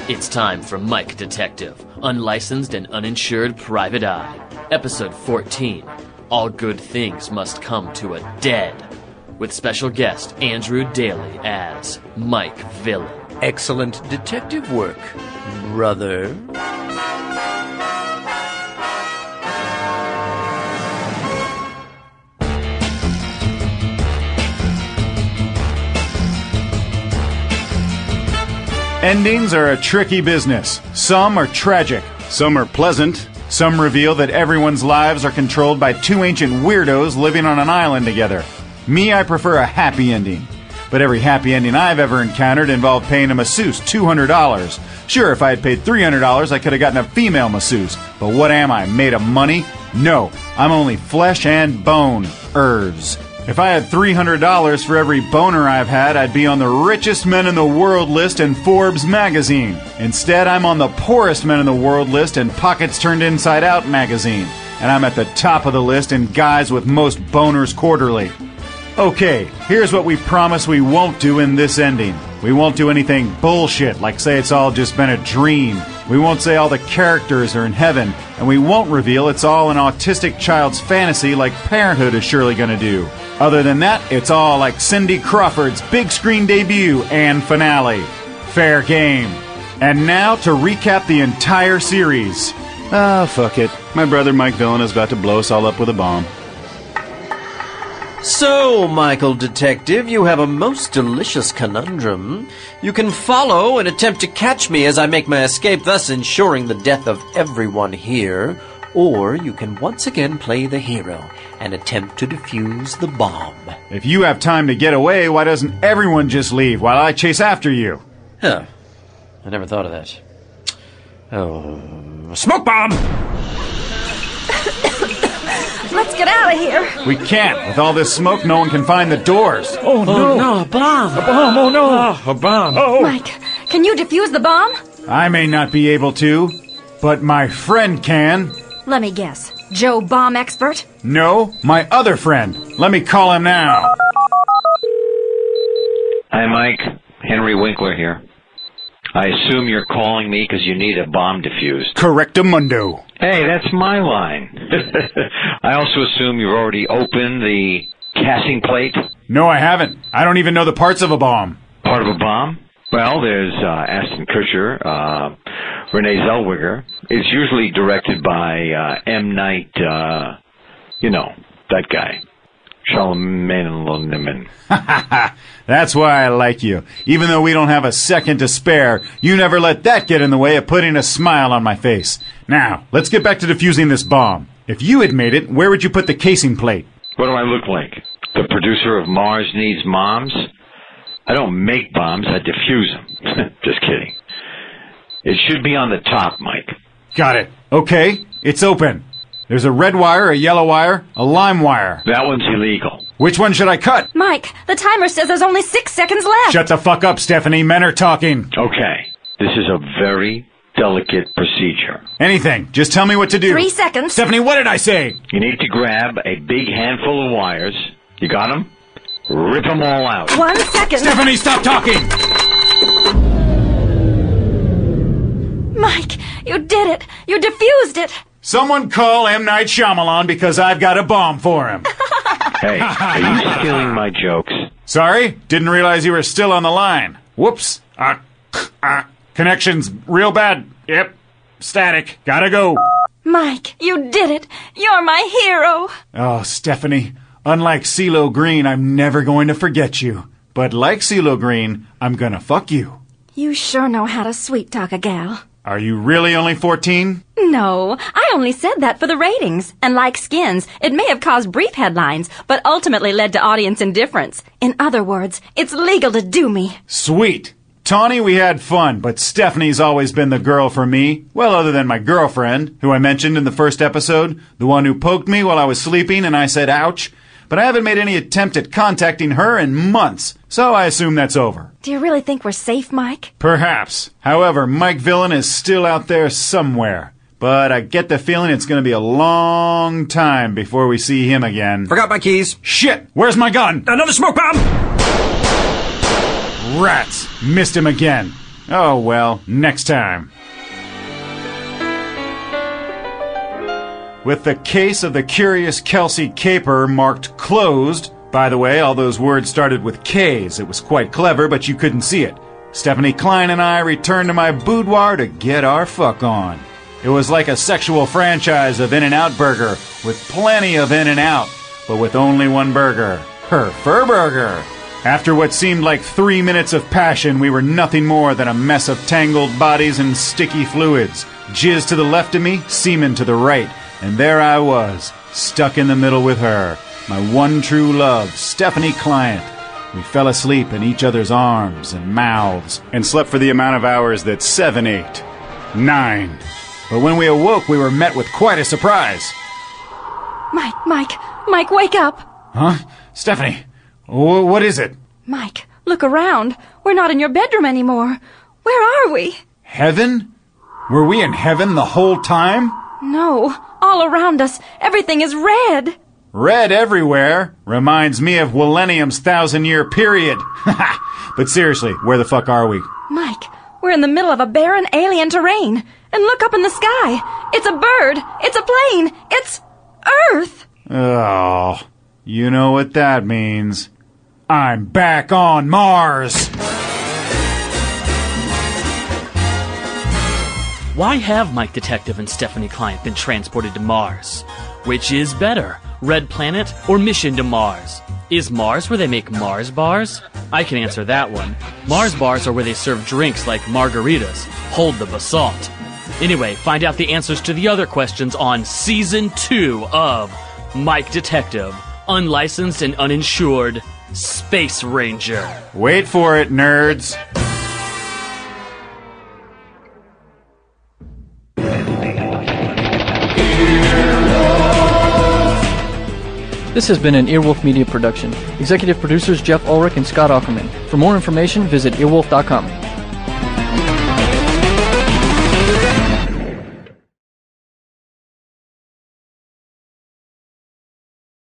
It's time for Mike Detective, Unlicensed and Uninsured Private Eye. Episode 14, All Good Things Must Come to a Dead. With special guest Andrew Daly as Mike Villain. Excellent detective work, brother. Endings are a tricky business. Some are tragic. Some are pleasant. Some reveal that everyone's lives are controlled by two ancient weirdos living on an island together. Me, I prefer a happy ending. But every happy ending I've ever encountered involved paying a masseuse $200. Sure, if I had paid $300, I could have gotten a female masseuse. But what am I, made of money? No, I'm only flesh and bone. If I had $300 for every boner I've had, I'd be on the richest men in the world list in Forbes magazine. Instead, I'm on the poorest men in the world list in Pockets Turned Inside Out magazine. And I'm at the top of the list in Guys with Most Boners Quarterly. Okay, here's what we promise we won't do in this ending. We won't do anything bullshit, like say it's all just been a dream. We won't say all the characters are in heaven. And we won't reveal it's all an autistic child's fantasy like Parenthood is surely gonna do. Other than that, it's all like Cindy Crawford's big screen debut and finale. Fair game. And now to recap the entire series. Fuck it. My brother Mike Villain is about to blow us all up with a bomb. So, Michael Detective, you have a most delicious conundrum. You can follow and attempt to catch me as I make my escape, thus ensuring the death of everyone here. Or you can once again play the hero and attempt to defuse the bomb. If you have time to get away, why doesn't everyone just leave while I chase after you? Huh. I never thought of that. Oh, smoke bomb! Let's get out of here. We can't. With all this smoke, no one can find the doors. Oh, no, a bomb! A bomb, oh no! A bomb! Oh. Mike, can you defuse the bomb? I may not be able to, but my friend can. Let me guess. Joe Bomb Expert? No, my other friend. Let me call him now. Hi, Mike. Henry Winkler here. I assume you're calling me because you need a bomb defused. Correctamundo. Hey, that's my line. I also assume you've already opened the casing plate. No, I haven't. I don't even know the parts of a bomb. Part of a bomb? Well, there's Ashton Kutcher, Renee Zellweger. It's usually directed by M. Night, that guy. Charlemagne. That's why I like you. Even though we don't have a second to spare, you never let that get in the way of putting a smile on my face. Now, let's get back to defusing this bomb. If you had made it, where would you put the casing plate? What do I look like? The producer of Mars Needs Moms? I don't make bombs, I defuse them. Just kidding. It should be on the top, Mike. Got it. Okay, it's open. There's a red wire, a yellow wire, a lime wire. That one's illegal. Which one should I cut? Mike, the timer says there's only 6 seconds left. Shut the fuck up, Stephanie. Men are talking. Okay. This is a very delicate procedure. Anything. Just tell me what to do. 3 seconds. Stephanie, what did I say? You need to grab a big handful of wires. You got them? Rip them all out. 1 second. Stephanie, stop talking! Mike, you did it. You defused it. Someone call M. Night Shyamalan because I've got a bomb for him. Hey, are you stealing my jokes? Sorry? Didn't realize you were still on the line. Whoops. Connection's real bad. Yep. Static. Gotta go. Mike, you did it. You're my hero. Oh, Stephanie. Unlike CeeLo Green, I'm never going to forget you. But like CeeLo Green, I'm gonna fuck you. You sure know how to sweet-talk a gal. Are you really only 14? No, I only said that for the ratings. And like Skins, it may have caused brief headlines, but ultimately led to audience indifference. In other words, it's legal to do me. Sweet. Tawny, we had fun, but Stephanie's always been the girl for me. Well, other than my girlfriend, who I mentioned in the first episode, the one who poked me while I was sleeping and I said ouch. But I haven't made any attempt at contacting her in months, so I assume that's over. Do you really think we're safe, Mike? Perhaps. However, Mike Villain is still out there somewhere. But I get the feeling it's going to be a long time before we see him again. Forgot my keys. Shit! Where's my gun? Another smoke bomb! Rats! Missed him again. Oh well, next time. With the case of the curious Kelsey Caper marked closed. By the way, all those words started with K's. It was quite clever, but you couldn't see it. Stephanie Klein and I returned to my boudoir to get our fuck on. It was like a sexual franchise of In-N-Out Burger, with plenty of In-N-Out, but with only one burger. Her fur burger. After what seemed like 3 minutes of passion, we were nothing more than a mess of tangled bodies and sticky fluids. Jizz to the left of me, semen to the right. And there I was, stuck in the middle with her. My one true love, Stephanie Client. We fell asleep in each other's arms and mouths, and slept for the amount of hours that 7, 8, 9. But when we awoke, we were met with quite a surprise. Mike, wake up! Huh? Stephanie, what is it? Mike, look around. We're not in your bedroom anymore. Where are we? Heaven? Were we in heaven the whole time? No, all around us, everything is red. Red everywhere reminds me of Millennium's 1,000-year period. But seriously, where the fuck are we? Mike, we're in the middle of a barren alien terrain. And look up in the sky. It's a bird. It's a plane. It's Earth. Oh, you know what that means. I'm back on Mars. Why have Mike Detective and Stephanie Client been transported to Mars? Which is better, Red Planet or Mission to Mars? Is Mars where they make Mars bars? I can answer that one. Mars bars are where they serve drinks like margaritas. Hold the basalt. Anyway, find out the answers to the other questions on Season 2 of Mike Detective, Unlicensed and Uninsured Space Ranger. Wait for it, nerds. This has been an Earwolf Media production. Executive producers Jeff Ulrich and Scott Aukerman. For more information, visit earwolf.com.